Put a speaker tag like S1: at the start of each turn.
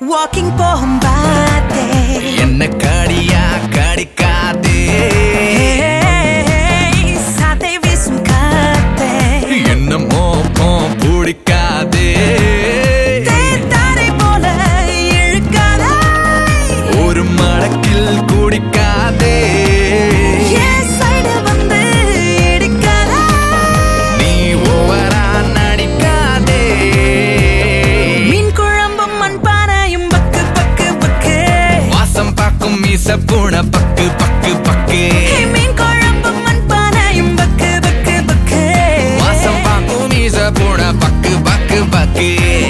S1: Walking போகும் பாதே
S2: என்ன காடியா காடிக்காதே
S1: சாத்தை வீசும் காத்தே
S2: என்ன மோப்பம் பிடிக்காதே
S1: தேத்தாரை போல இழுக்காதே
S2: ஒரு மடக்கில் குடிக்காதே
S1: என் சைடு வந்து இடிக்காதே
S2: நீ ஓவரா நடிக்காதே
S1: மீன் குழம்பும் மண்பானையும் பக்கு பக்கு பக்கு
S2: வாசம் பார்க்கும் மீச பூனை பக்கு பக்கு பக்கு
S1: மீன் குழம்பும் மண்பானையும் பக்கு பக்கு பக்கு
S2: வாசம் பார்க்கும் மீச பூனை பக்கு பக்கு பக்கு